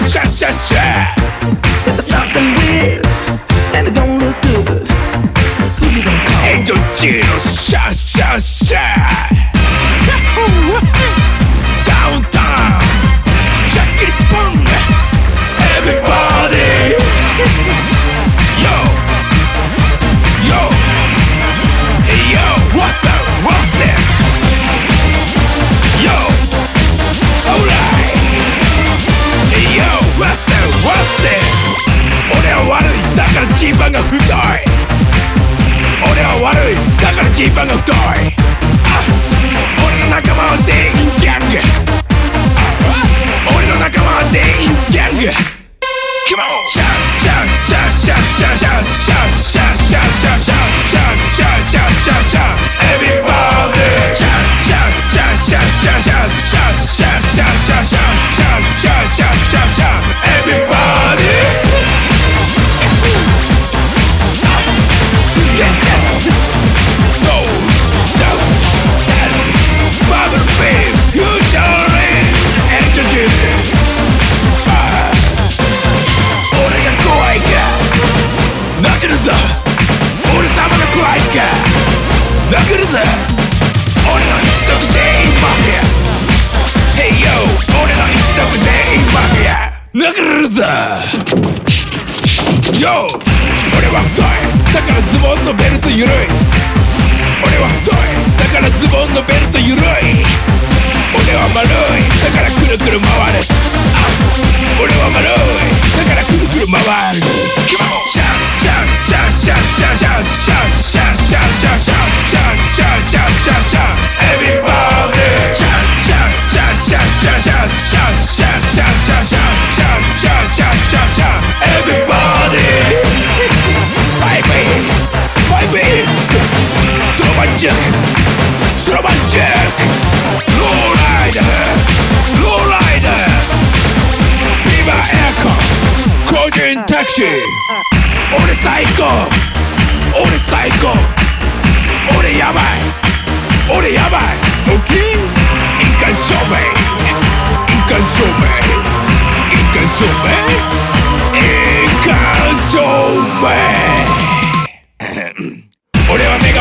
シャッシャッシャ Something weird and it don't look good. Who you gonna call? エンジョジーのシャッシャッシャダウンタウンシャッキリポン Everybody Yo Yo Hey yo What's up What's it Yo Alright Hey yo What's up What's it 俺は悪いだからジーパンが太い俺は悪いだからジーパンが太い俺の仲間は全員ギャング俺の仲間は全員ギャング Come on! Shout, shout, shout, shout, shout, shout, shout, shout, shout, shout, shout, shout, shout, shout, shout, everybody! Shout, shout, shout, shout, shout, shout, shout, shout, shout, shout, shout, shout, shout, shout, shout, everybody! Get down! Go down! That's Bubble Babe! Future in Entertainment! 怖いか泣けるぞ俺様が怖いか泣けるぞ俺の一族全員マフィア Hey yo 俺の一族全員マフィア泣けるぞ Yo 俺は太いだからズボンのベルト緩い俺は太いだからズボンのベルト緩い俺は丸いだからくるくる回る俺は丸いだからくるくる回る Come on! Shout! Shout! Shout! Shout! Shout! Shout! Shout! Shout! Shout! Shout! Shout! Shout! Shout! Shout! Shout! Everybody! Shout! Shout! Shout! Shout! Shout! Shout! Shout! Shout! Shout! Shout! Shout! Shout! Shout! Shout! Everybody! Five beats! Five beats! そろばんジャックそろばんジャックローライダーローライダービバエアコン個人タクシー俺最高俺最高俺やばい俺やばい OK 印鑑証明印鑑証明印鑑証明印鑑証明俺はメガ